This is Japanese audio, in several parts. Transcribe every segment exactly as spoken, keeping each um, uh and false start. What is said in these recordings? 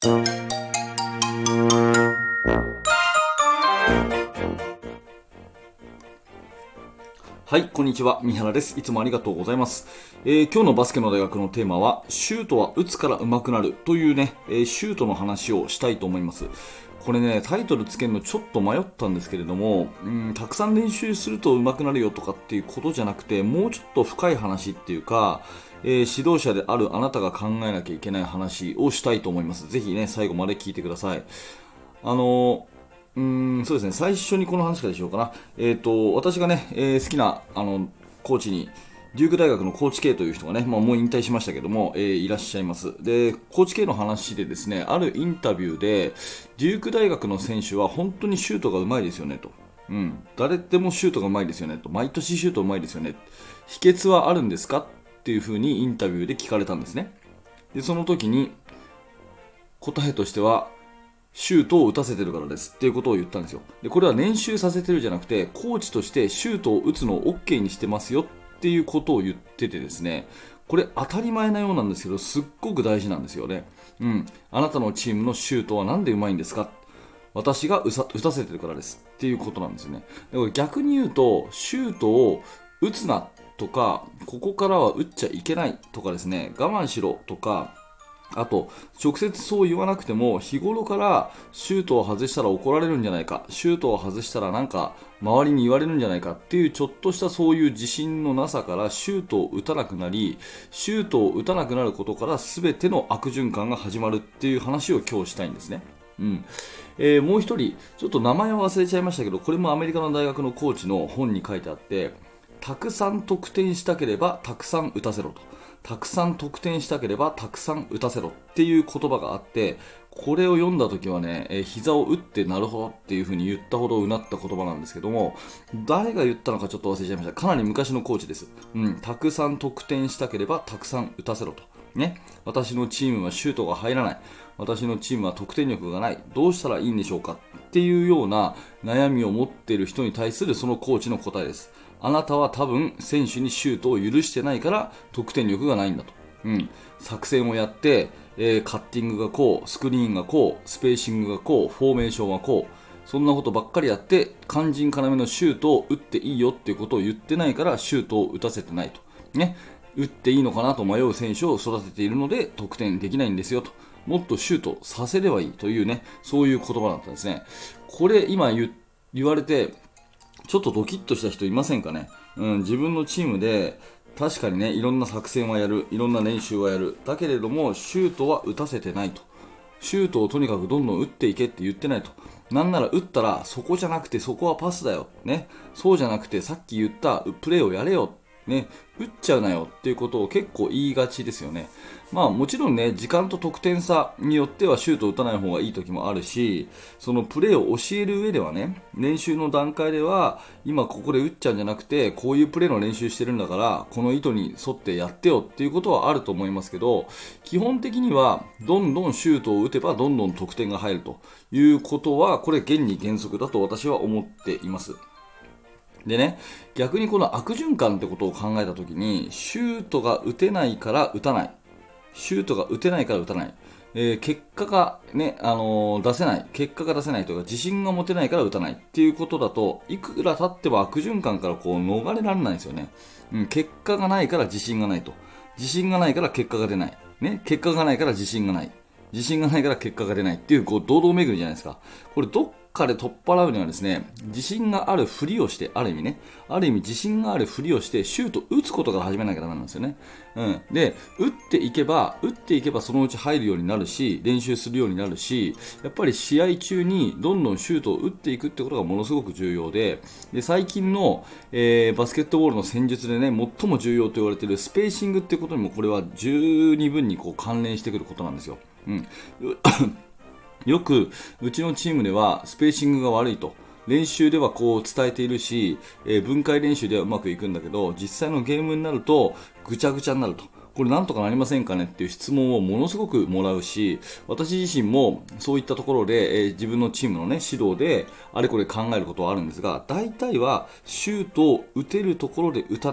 はい、こんにちは。三原です。いつもありがとうございます。えー今日のバスケの大学のテーマは、シュートは打つから上手くなるというね、えーシュートの話をしたいと思います。これね、タイトルつけるのちょっと迷ったんですけれども、うん、たくさん練習すると上手くなるよとかっていうことじゃなくて、もうちょっと深い話っていうか、えー指導者であるあなたが考えなきゃいけない話をしたいと思います。ぜひね、最後まで聞いてください。あのうーん、そうですね、最初にこの話からしようかな。えっ、と、私がね、えー好きな、あの、コーチに、デューク大学のコーチ K という人がね、まあ、もう引退しましたけども、えーいらっしゃいます。で、コーチ K の話でですね、あるインタビューで、デューク大学の選手は本当にシュートがうまいですよねと。うん、誰でもシュートがうまいですよねと。毎年シュートうまいですよね。秘訣はあるんですかっていうふうにインタビューで聞かれたんですね。で、その時に答えとしては、シュートを打たせてるからですっていうことを言ったんですよ。で、これは練習させてるじゃなくて、コーチとしてシュートを打つのを OK にしてますよっていうことを言っててですね、これ当たり前なようなんですけど、すっごく大事なんですよね。うん。あなたのチームのシュートはなんでうまいんですか？私が打たせてるからですっていうことなんですよね。だから逆に言うと、シュートを打つなとか、ここからは打っちゃいけないとかですね、我慢しろとか、あと、直接そう言わなくても、日頃からシュートを外したら怒られるんじゃないか、シュートを外したらなんか周りに言われるんじゃないかっていうちょっとしたそういう自信のなさからシュートを打たなくなり、シュートを打たなくなることから全ての悪循環が始まるっていう話を今日したいんですね。うんえーもう一人、ちょっと名前を忘れちゃいましたけど、これもアメリカの大学のコーチの本に書いてあって、たくさん得点したければたくさん打たせろと。たくさん得点したければたくさん打たせろっていう言葉があって、これを読んだ時はね、えー膝を打ってなるほどっていう風に言ったほどうなった言葉なんですけども、誰が言ったのかちょっと忘れちゃいました。かなり昔のコーチです。うん、たくさん得点したければたくさん打たせろと。ね、私のチームはシュートが入らない。私のチームは得点力がない。どうしたらいいんでしょうかっていうような悩みを持っている人に対するそのコーチの答えです。あなたは多分選手にシュートを許してないから得点力がないんだと。うん、作戦をやって、えーカッティングがこう、スクリーンがこう、スペーシングがこう、フォーメーションはこう、そんなことばっかりやって肝心要のシュートを打っていいよっていうことを言ってないからシュートを打たせてないと。ね、打っていいのかなと迷う選手を育てているので得点できないんですよと。もっとシュートさせればいいというね、そういう言葉だったんですね。これ今言言われてちょっとドキッとした人いませんかね。うん、自分のチームで確かにね、いろんな作戦はやる、いろんな練習はやる。だけれども、シュートは打たせてないと。シュートをとにかくどんどん打っていけって言ってないと。なんなら打ったら、そこじゃなくてそこはパスだよ。ね。そうじゃなくてさっき言ったプレーをやれよ。ね。打っちゃうなよっていうことを結構言いがちですよね。まあもちろんね、時間と得点差によってはシュートを打たない方がいい時もあるし、そのプレーを教える上ではね、練習の段階では、今ここで打っちゃうんじゃなくて、こういうプレーの練習してるんだから、この意図に沿ってやってよっていうことはあると思いますけど、基本的には、どんどんシュートを打てばどんどん得点が入るということは、これ原理原則だと私は思っています。でね、逆にこの悪循環ってことを考えたときに、シュートが打てないから打たない。シュートが打てないから打たない。えー結果がね、あのー出せない。結果が出せないというか、自信が持てないから打たないっていうことだと、いくら経っても悪循環からこう逃れられないんですよね。うん、結果がないから自信がないと。自信がないから結果が出ない。ね、結果がないから自信がない。自信がないから結果が出ないっていう、こう、堂々巡りじゃないですか。これ、どっかで取っ払うにはですね、自信があるふりをして、ある意味ね、ある意味自信があるふりをして、シュート打つことから始めなきゃダメなんですよね。うん。で、打っていけば、打っていけばそのうち入るようになるし、練習するようになるし、やっぱり試合中にどんどんシュートを打っていくってことがものすごく重要で、で、最近の、えーバスケットボールの戦術でね、最も重要と言われているスペーシングってことにも、これは十二分にこう関連してくることなんですよ。うん、よくうちのチームではスペーシングが悪いと練習ではこう伝えているし、えー分解練習ではうまくいくんだけど、実際のゲームになるとぐちゃぐちゃになると。これなんとかなりませんかねっていう質問をものすごくもらうし、私自身もそういったところで、えー自分のチームの、ね、指導であれこれ考えることはあるんですが、大体はシュートを打てるところで打たない。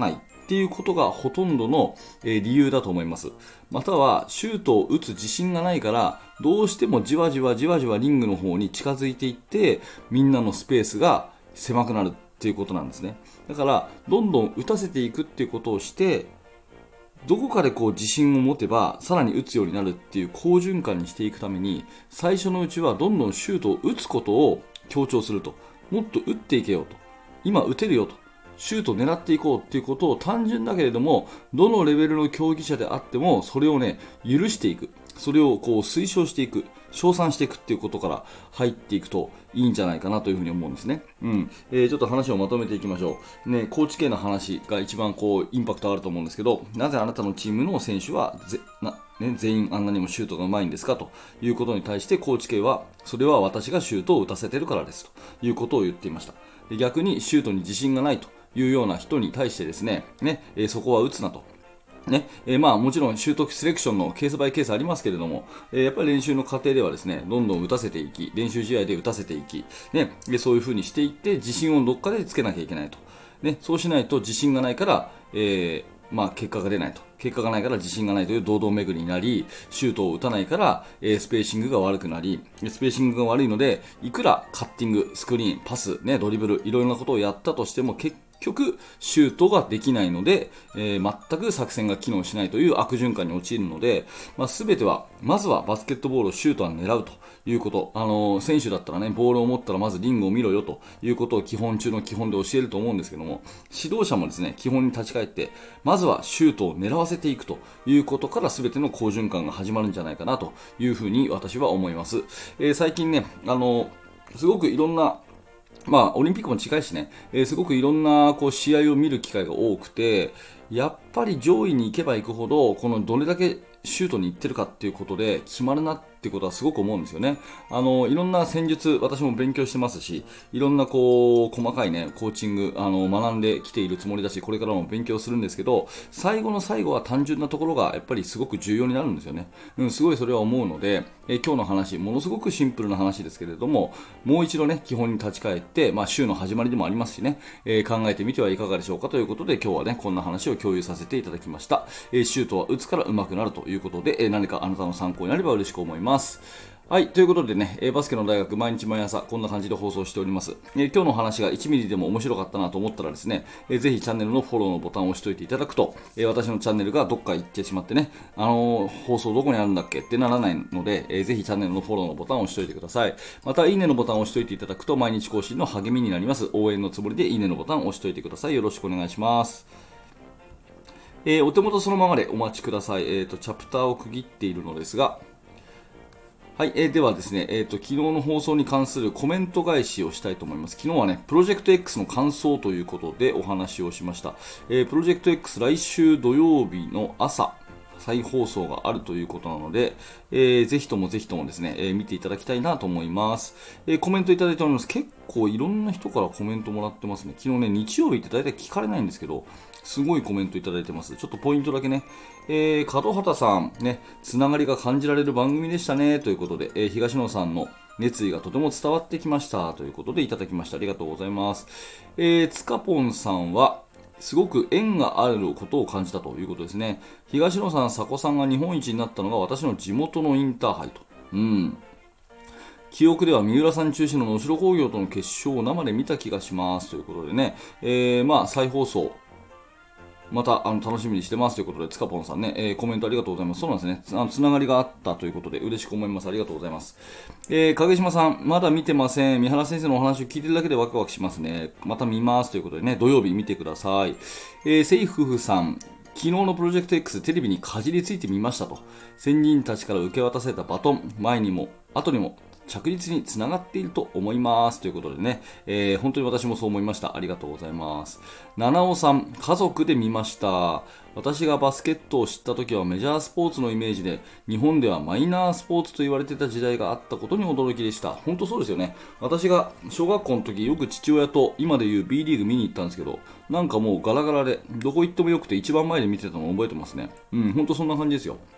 っていうことがほとんどの、えー理由だと思います。またはシュートを打つ自信がないからどうしてもじわじわじわじわリングの方に近づいていってみんなのスペースが狭くなるっていうことなんですね。だからどんどん打たせていくっていうことをしてどこかでこう自信を持てばさらに打つようになるっていう好循環にしていくために最初のうちはどんどんシュートを打つことを強調すると、もっと打っていけよと、今打てるよと、シュートを狙っていこうっていうことを単純だけれどもどのレベルの競技者であってもそれをね許していく、それをこう推奨していく、称賛していくっていうことから入っていくといいんじゃないかなというふうに思うんですね。うん。えー、ちょっと話をまとめていきましょう。ね、コーチ系の話が一番こうインパクトあると思うんですけど、なぜあなたのチームの選手はぜな、ね、全員あんなにもシュートが上手いんですかということに対してコーチ系はそれは私がシュートを打たせてるからですということを言っていました。で逆にシュートに自信がないというような人に対してですね、ね、えーそこは打つなと。ねえーまあ、もちろん習得セレクションのケースバイケースありますけれども、えーやっぱり練習の過程ではですねどんどん打たせていき、練習試合で打たせていき、ね、でそういう風にしていって自信をどっかでつけなきゃいけないと、ね、そうしないと自信がないから、えーまあ、結果が出ないと、結果がないから自信がないという堂々巡りになり、シュートを打たないから、えースペーシングが悪くなり、スペーシングが悪いのでいくらカッティング、スクリーン、パス、ね、ドリブルいろいろなことをやったとしても結局シュートができないので、えー全く作戦が機能しないという悪循環に陥るので、まあ、全てはまずはバスケットボールをシュートは狙うということ、あのー選手だったらねボールを持ったらまずリングを見ろよということを基本中の基本で教えると思うんですけども、指導者もですね基本に立ち返ってまずはシュートを狙わせていくということから全ての好循環が始まるんじゃないかなというふうに私は思います。えー最近ね、あのーすごくいろんなまあ、オリンピックも近いしね、えーすごくいろんなこう試合を見る機会が多くて、やっぱり上位に行けば行くほど、このどれだけシュートに行ってるかっていうことで決まるなってことはすごく思うんですよね。あのいろんな戦術、私も勉強してますし、いろんなこう細かいねコーチングあの学んできているつもりだし、これからも勉強するんですけど、最後の最後は単純なところがやっぱりすごく重要になるんですよね。うん、すごいそれは思うので、えー今日の話、ものすごくシンプルな話ですけれども、もう一度ね基本に立ち返って、まあ、週の始まりでもありますしね、えー考えてみてはいかがでしょうかということで、今日はねこんな話を共有させていただきました。えーシュートは打つから上手くなるということで、えー何かあなたの参考になれば嬉しく思います。はい、ということでね、えーバスケの大学毎日毎朝こんな感じで放送しております。えー今日の話がいちミリでも面白かったなと思ったらですね、えーぜひチャンネルのフォローのボタンを押しておいていただくと、えー私のチャンネルがどっか行ってしまってね、あのー放送どこにあるんだっけってならないので、えーぜひチャンネルのフォローのボタンを押しておいてください。また、いいねのボタンを押しておいていただくと毎日更新の励みになります。応援のつもりでいいねのボタンを押しておいてください。よろしくお願いします。えーお手元そのままでお待ちください。えーと、チャプターを区切っているのですが、はい、えーではですね、えーと、昨日の放送に関するコメント返しをしたいと思います。昨日はね、プロジェクト X の感想ということでお話をしました。えープロジェクト X 来週土曜日の朝、再放送があるということなので、えーぜひともぜひともですね、えー見ていただきたいなと思います。えーコメントいただいております。結構いろんな人からコメントもらってますね。昨日ね、日曜日って大体聞かれないんですけど、すごいコメントいただいてます。ちょっとポイントだけね、えー、門畑さん、ね、つながりが感じられる番組でしたね、ということで、えー東野さんの熱意がとても伝わってきましたということでいただきました。ありがとうございます。えー、つかぽんさんは、すごく縁があることを感じたということですね。東野さん、佐古さんが日本一になったのが私の地元のインターハイと。うん。記憶では三浦さん中心の能代工業との決勝を生で見た気がしますということでね、えー、まあ再放送、またあの楽しみにしてますということで、つかぽんさんね、えーコメントありがとうございます。そうなんですね。つあのつながりがあったということで、嬉しく思います。ありがとうございます。えー、影島さん、まだ見てません。三原先生のお話を聞いてるだけでワクワクしますね。また見ますということでね、土曜日見てください。えー、セイフフさん、昨日のプロジェクト X テレビにかじりついてみましたと。先人たちから受け渡されたバトン、前にも後にも着実につながっていると思いますということでね、えー本当に私もそう思いました。ありがとうございます。七尾さん、家族で見ました。私がバスケットを知った時はメジャースポーツのイメージで、日本ではマイナースポーツと言われていた時代があったことに驚きでした。本当そうですよね。私が小学校の時、よく父親と今でいう B リーグ見に行ったんですけど、なんかもうガラガラでどこ行ってもよくて一番前で見てたのを覚えてますね。うん、本当そんな感じですよ。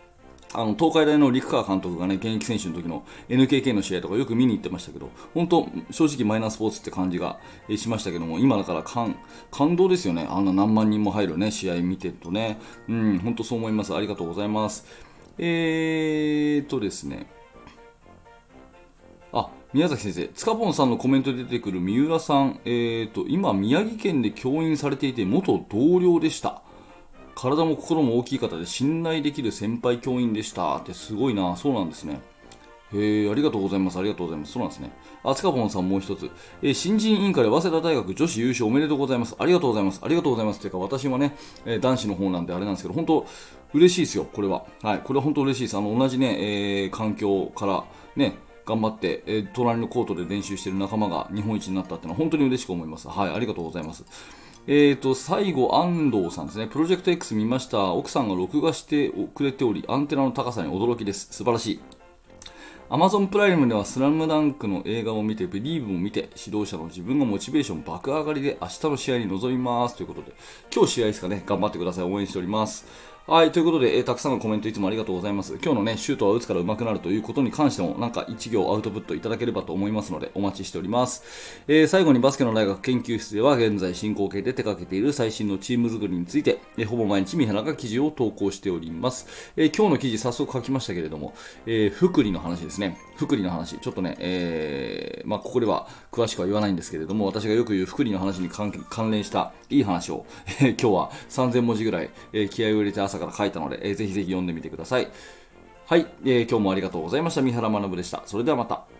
あの東海大の陸川監督がね、現役選手の時の エヌケーケー の試合とかよく見に行ってましたけど、本当正直マイナースポーツって感じがえーしましたけども、今だから感感動ですよね。あんな何万人も入るね試合見てるとね、うん、本当そう思います。ありがとうございます。えーとですね。あ、宮崎先生、塚本さんのコメントで出てくる三浦さん、えーと、今、宮城県で教員されていて、元同僚でした。体も心も大きい方で信頼できる先輩教員でしたってすごいな。そうなんですね。へえ、ありがとうございます。ありがとうございます。そうなんですね。あ、塚本さんもう一つ。えー新人委員会で早稲田大学女子優勝おめでとうございます。ありがとうございます。ありがとうございます。というか、私はね、えー男子の方なんであれなんですけど、本当嬉しいですよ、これは。はい、これは本当嬉しいです。あの、同じね、えー環境からね、頑張って、えー隣のコートで練習している仲間が日本一になったっていうのは本当に嬉しく思います。はい、ありがとうございます。えーと、最後、安藤さんですね。プロジェクト X 見ました。奥さんが録画してくれており、アンテナの高さに驚きです。素晴らしい。Amazon プライムではスラムダンクの映画を見て、ビリーブも見て、指導者の自分がモチベーション爆上がりで明日の試合に臨みます。ということで、今日試合ですかね、頑張ってください。応援しております。はい、ということで、えーたくさんのコメントいつもありがとうございます。今日のね、シュートは打つから上手くなるということに関しても、なんか一行アウトプットいただければと思いますので、お待ちしております。えー最後にバスケの大学研究室では、現在進行形で手掛けている最新のチーム作りについて、えーほぼ毎日三原が記事を投稿しております。えー今日の記事早速書きましたけれども、えー福利の話ですね。福利の話、ちょっとね、えーまあ、ここでは詳しくは言わないんですけれども、私がよく言う福利の話に関関連したいい話を、えー今日はさんぜんもじぐらい、えー気合を入れて朝から書いたので、えーぜひぜひ読んでみてください。はい、えー今日もありがとうございました。三原学でした。それではまた。